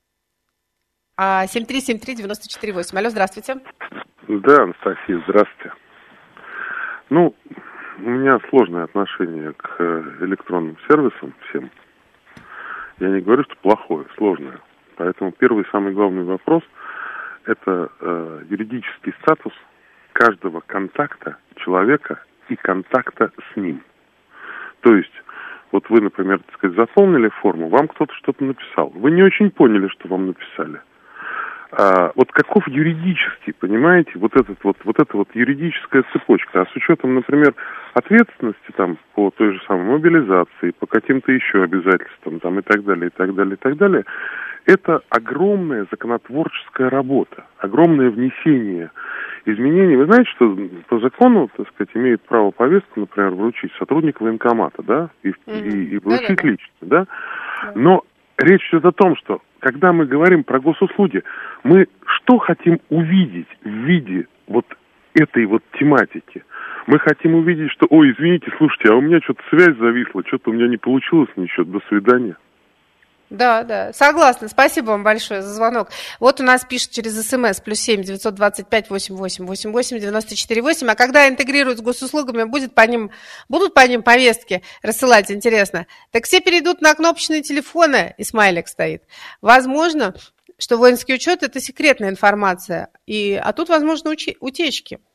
семь три семь три девять четыре восемь. Алло, здравствуйте. Да, Анастасия, здравствуйте. Ну, у меня сложное отношение к электронным сервисам всем. Я не говорю, что плохое, сложное. Поэтому первый самый главный вопрос – это э, юридический статус каждого контакта человека и контакта с ним. То есть, вот вы, например, так сказать, заполнили форму, вам кто-то что-то написал. Вы не очень поняли, что вам написали. А, вот каков юридический, понимаете, вот этот вот, вот эта вот юридическая цепочка, а с учетом, например, ответственности там по той же самой мобилизации, по каким-то еще обязательствам там и так далее, и так далее, и так далее, это огромная законотворческая работа, огромное внесение изменений. Вы знаете, что по закону, так сказать, имеет право повестку, например, вручить сотрудник военкомата, да, и, mm-hmm. и, и вручить mm-hmm. лично, да, но речь идет о том, что когда мы говорим про госуслуги, мы что хотим увидеть в виде вот этой вот тематики? Мы хотим увидеть, что, ой, извините, слушайте, а у меня что-то связь зависла, что-то у меня не получилось ничего, до свидания. Да, да, согласна. Спасибо вам большое за звонок. Вот у нас пишет через СМС плюс семь девятьсот двадцать пять восемь восемь восемь восемь девяносто четыре восемь. А когда интегрируют с госуслугами, будет по ним, будут по ним повестки рассылать, интересно. Так все перейдут на кнопочные телефоны, и смайлик стоит. Возможно, что воинский учет – это секретная информация, и, а тут, возможно, учи, утечки.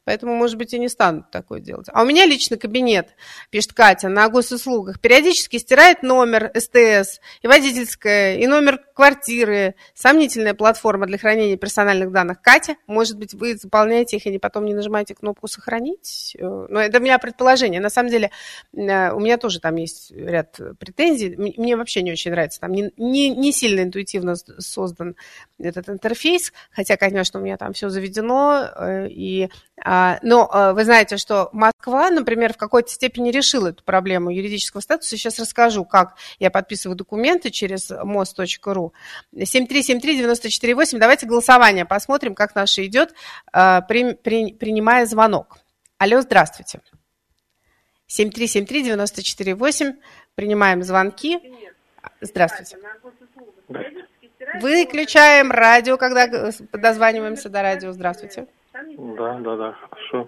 Поэтому, может быть, и не станут такое делать. А у меня лично кабинет, пишет Катя, на госуслугах периодически стирает номер эс тэ эс и водительское, и номер квартиры. Сомнительная платформа для хранения персональных данных. Катя, может быть, вы заполняете их и потом не нажимаете кнопку «Сохранить»? Но это у меня предположение. На самом деле, у меня тоже там есть ряд претензий. Мне вообще не очень нравится. Там не, не, не сильно интуитивно создан этот интерфейс, хотя, конечно, у меня там все заведено. И, но вы знаете, что Москва, например, в какой-то степени решила эту проблему юридического статуса. Сейчас расскажу, как я подписываю документы через мост точка ру. семь три семь три девять четыре восемь. Давайте голосование посмотрим, как наше идет, при, при, принимая звонок. Алло, здравствуйте. семь три семь три девять четыре восемь. Принимаем звонки. Здравствуйте. Выключаем радио, когда дозваниваемся до радио. Здравствуйте. Да, да, да, хорошо.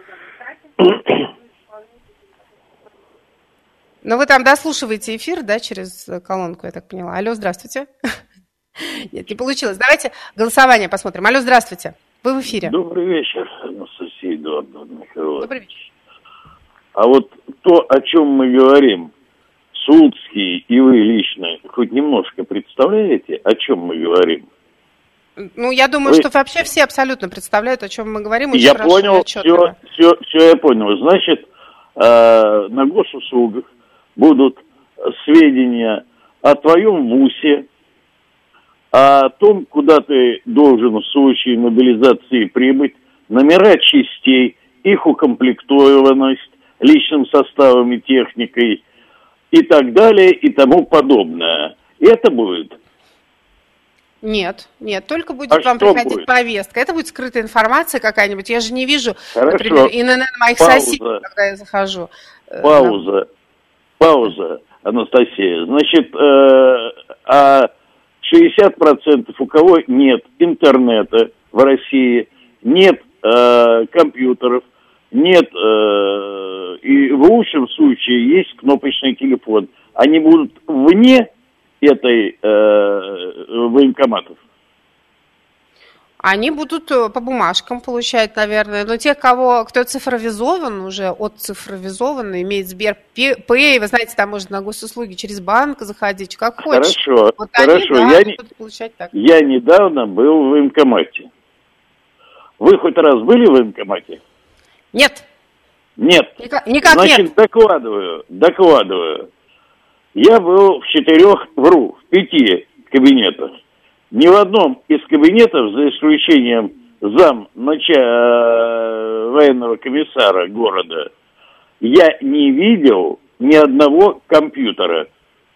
Но вы там дослушиваете эфир, да, через колонку, я так поняла. Алло, здравствуйте. Нет, не получилось. Давайте голосование посмотрим. Алло, здравствуйте. Вы в эфире. Добрый вечер, Анастасия Эдуардовна Михайловна. Добрый вечер. А вот то, о чем мы говорим, Слуцкий и вы лично, хоть немножко представляете, о чем мы говорим? Ну, я думаю, вы... что вообще все абсолютно представляют, о чем мы говорим. Очень я хорошо, понял, все, все, все я понял. Значит, э, на госуслугах будут сведения о твоем вусе, о том, куда ты должен в случае мобилизации прибыть, номера частей, их укомплектованность личным составом и техникой и так далее и тому подобное. Это будет? Нет, нет, только будет а вам приходить будет? повестка. Это будет скрытая информация какая-нибудь. Я же не вижу, Хорошо. например, ИНН моих Пауза. соседей, когда я захожу. Пауза. Пауза, Анастасия. Значит, э, а шестьдесят процентов у кого нет интернета в России, нет э, компьютеров, нет, э, и в лучшем случае есть кнопочный телефон. Они будут вне этой э, военкоматов? Они будут по бумажкам получать, наверное. Но те, кого, кто цифровизован, уже отцифровизован, имеет Сберпэй, вы знаете, там можно на госуслуги через банк заходить, как хочешь. Хорошо, вот хорошо. Они, да, я, будут получать так. я недавно был в военкомате. Вы хоть раз были в военкомате? Нет. Нет. Никак, никак Значит, нет. докладываю, докладываю. Я был в четырех, вру, в пяти кабинетах. Ни в одном из кабинетов, за исключением зам нача... военного комиссара города, я не видел ни одного компьютера.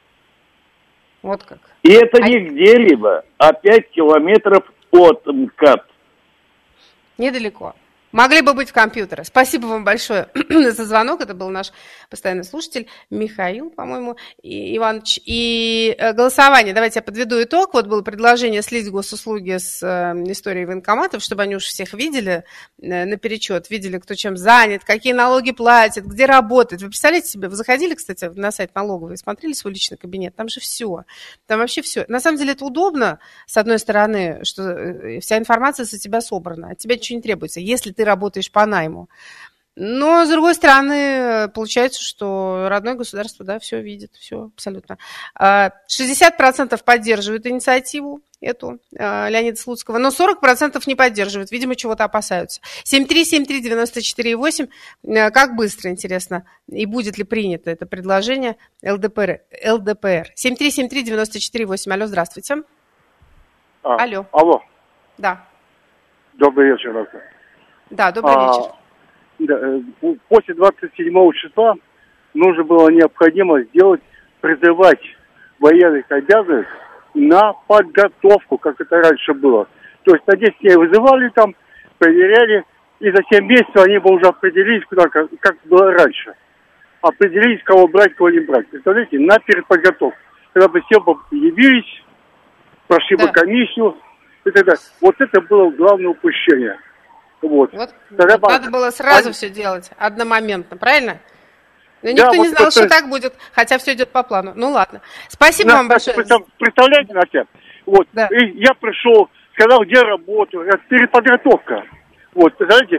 Вот как. И это а... не где-либо, а пять километров от МКАД. Недалеко. Могли бы быть компьютеры. Спасибо вам большое за звонок. Это был наш постоянный слушатель Михаил, по-моему, и, Иванович. И голосование. Давайте я подведу итог. Вот было предложение слить госуслуги с э, историей военкоматов, чтобы они уж всех видели э, наперечет, видели, кто чем занят, какие налоги платят, где работает. Вы представляете себе, вы заходили, кстати, на сайт налоговый, смотрели свой личный кабинет, там же все. Там вообще все. На самом деле это удобно, с одной стороны, что вся информация со тебя собрана, от тебя ничего не требуется. Если ты ты работаешь по найму. Но, с другой стороны, получается, что родное государство, да, все видит, все абсолютно. шестьдесят процентов поддерживают инициативу эту Леонида Слуцкого, но сорок процентов не поддерживают, видимо, чего-то опасаются. семь три семь три девять четыре восемь. Как быстро, интересно, и будет ли принято это предложение эл дэ пэ эр? эл дэ пэ эр. семь три семь три девять четыре восемь. Алло, здравствуйте. А, алло. Алло. Да. Добрый вечер, Рафа. Да, добрый а, вечер. Да, после двадцать седьмого числа нужно было необходимо сделать, призывать военных обязанных на подготовку, как это раньше было. То есть на десять дней вызывали там, проверяли, и за семь месяцев они бы уже определились, куда, как, как было раньше. Определились, кого брать, кого не брать. Представляете, на переподготовку. Когда бы все бы явились, прошли да. бы комиссию и так далее. Вот это было главное упущение. Вот. Вот, вот надо было сразу а... все делать, одномоментно, правильно? Но никто да, не вот знал, что так будет, хотя все идет по плану. Ну ладно. Спасибо на, вам большое. Представляете, Настя? Вот. Да. И я пришел, сказал, где работаю. Это переподготовка. Вот, представляете,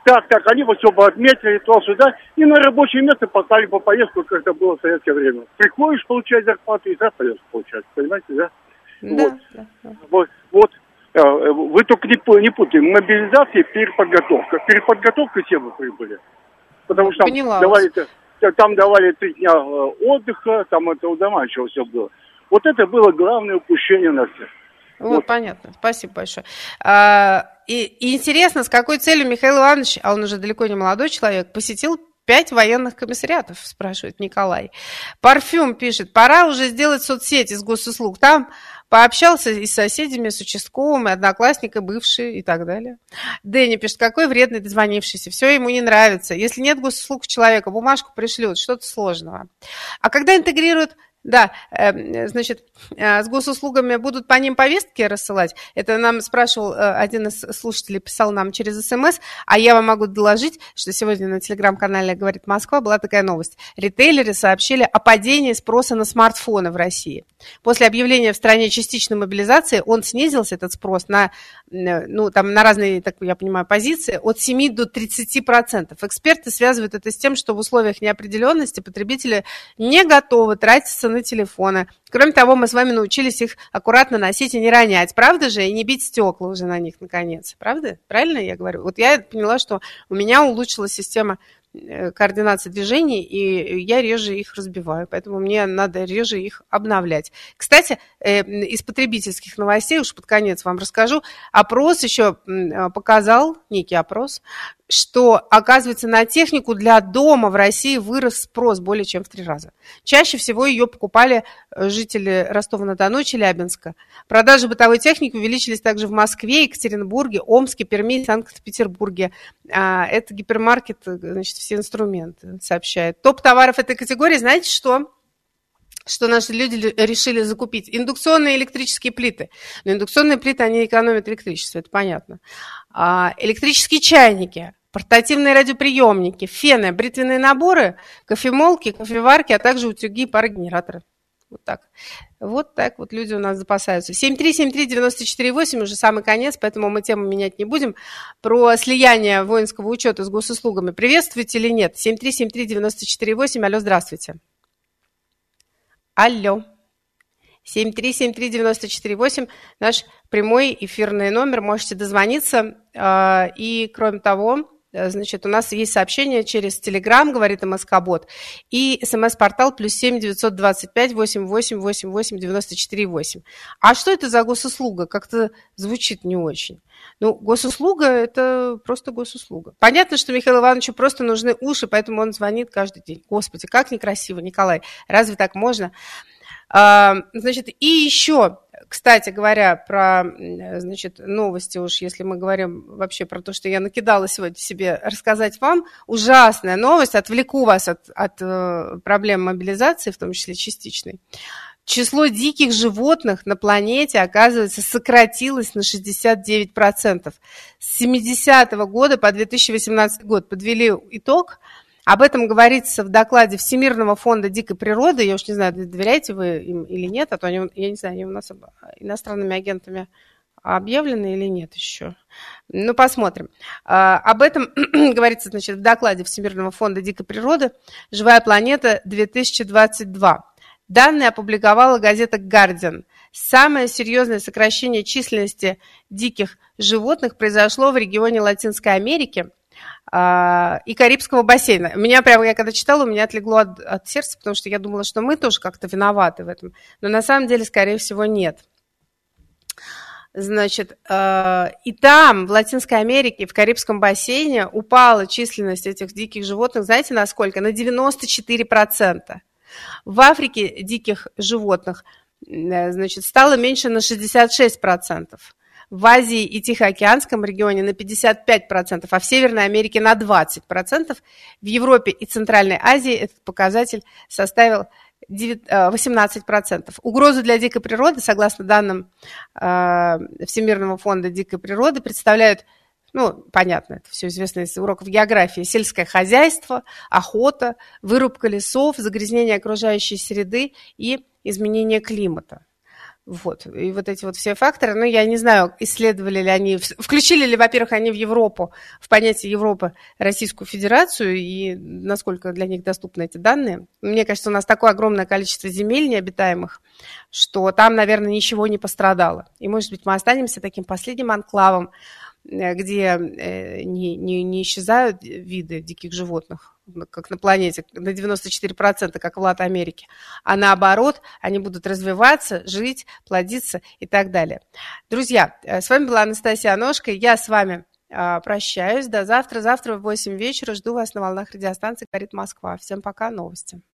Так, так, они вот все бы отметили, туда-сюда, и на рабочее место поставили по поездку, как это было в советское время. Приходишь получать зарплату, и сразу поездку получать, понимаете, да? Да, вот. да, да. Вот, вот. Вы только не, не путаете, мобилизация и переподготовка. Переподготовка все бы прибыли. Потому что там давали, там давали три дня отдыха, там это удоманчиво все было. Вот это было главное упущение на всех. Вот, вот, понятно. Спасибо большое. А, и, и интересно, с какой целью Михаил Иванович, а он уже далеко не молодой человек, посетил пять военных комиссариатов, спрашивает Николай. Парфюм пишет, пора уже сделать соцсети с госуслуг. Там пообщался и с соседями, с участковым, и одноклассником, бывшие и так далее. Дэнни пишет, какой вредный дозвонившийся, все ему не нравится. Если нет госуслуг человека, бумажку пришлют, что-то сложного. А когда интегрируют... Да, значит, с госуслугами будут по ним повестки рассылать. Это нам спрашивал один из слушателей, писал нам через СМС, а я вам могу доложить, что сегодня на телеграм-канале «Говорит Москва» была такая новость. Ритейлеры сообщили о падении спроса на смартфоны в России. После объявления в стране частичной мобилизации он снизился, этот спрос, на, ну, там, на разные, так я понимаю, позиции, от семи до тридцати процентов. Эксперты связывают это с тем, что в условиях неопределенности потребители не готовы тратиться на телефоны. Кроме того, мы с вами научились их аккуратно носить и не ронять, правда же? И не бить стекла уже на них, наконец. Правда? Правильно я говорю? Вот я поняла, что у меня улучшилась система координации движений, и я реже их разбиваю, поэтому мне надо реже их обновлять. Кстати, из потребительских новостей, уж под конец вам расскажу, опрос еще показал, некий опрос, что, оказывается, на технику для дома в России вырос спрос более чем в три раза. Чаще всего ее покупали жители Ростова-на-Дону, Челябинска. Продажи бытовой техники увеличились также в Москве, Екатеринбурге, Омске, Перми, Санкт-Петербурге. Это гипермаркет, значит, все инструменты сообщает. Топ товаров этой категории, знаете что? Что наши люди решили закупить? Индукционные электрические плиты. Но индукционные плиты, они экономят электричество, это понятно. А, электрические чайники, портативные радиоприемники, фены, бритвенные наборы, кофемолки, кофеварки, а также утюги и парогенераторы. Вот так. Вот так вот люди у нас запасаются. семь три семь три девять четыре восемь, уже самый конец, поэтому мы тему менять не будем. Про слияние воинского учета с госуслугами приветствуете или нет? семь три семь три девять четыре восемь, алло, здравствуйте. Алло. семь три семь три девять четыре восемь, наш прямой эфирный номер, можете дозвониться. И, кроме того, значит, у нас есть сообщение через Телеграм, говорит МСК-бот, и СМС-портал плюс семь девятьсот двадцать пять восемь восемь восемь восемь девяносто четыре восемь. А что это за госуслуга? Как-то звучит не очень. Ну, госуслуга – это просто госуслуга. Понятно, что Михаилу Ивановичу просто нужны уши, поэтому он звонит каждый день. Господи, как некрасиво, Николай, разве так можно? Значит, и еще, кстати говоря, про, значит, новости уж, если мы говорим вообще про то, что я накидала сегодня себе рассказать вам, ужасная новость, отвлеку вас от, от проблем мобилизации, в том числе частичной. Число диких животных на планете, оказывается, сократилось на шестьдесят девять процентов. С семидесятого года по две тысячи восемнадцатый год подвели итог. Об этом говорится в докладе Всемирного фонда дикой природы. Я уж не знаю, доверяете вы им или нет, а то они, я не знаю, они у нас иностранными агентами объявлены или нет еще. Ну, посмотрим. Об этом говорится, значит, в докладе Всемирного фонда дикой природы «Живая планета две тысячи двадцать два». Данные опубликовала газета «Гардиан». Самое серьезное сокращение численности диких животных произошло в регионе Латинской Америки и Карибского бассейна. Меня прямо, я когда читала, у меня отлегло от, от сердца, потому что я думала, что мы тоже как-то виноваты в этом. Но на самом деле, скорее всего, нет. Значит, и там, в Латинской Америке, в Карибском бассейне упала численность этих диких животных, знаете, на сколько? На девяносто четыре процента. В Африке диких животных, значит, стало меньше на шестьдесят шесть процентов. В Азии и Тихоокеанском регионе на пятьдесят пять процентов, а в Северной Америке на двадцать процентов. В Европе и Центральной Азии этот показатель составил восемнадцать процентов. Угрозу для дикой природы, согласно данным Всемирного фонда дикой природы, представляют, ну, понятно, это все известно из уроков географии, сельское хозяйство, охота, вырубка лесов, загрязнение окружающей среды и изменение климата. Вот. И вот эти вот все факторы, ну, я не знаю, исследовали ли они, включили ли, во-первых, они в Европу, в понятие Европы Российскую Федерацию, и насколько для них доступны эти данные. Мне кажется, у нас такое огромное количество земель необитаемых, что там, наверное, ничего не пострадало. И, может быть, мы останемся таким последним анклавом, где не, не, не исчезают виды диких животных, как на планете, на девяносто четыре процента, как в Латинской Америке, а наоборот, они будут развиваться, жить, плодиться и так далее. Друзья, с вами была Анастасия Аношко, я с вами прощаюсь, до завтра. Завтра в восемь вечера жду вас на волнах радиостанции «Говорит Москва». Всем пока, новости.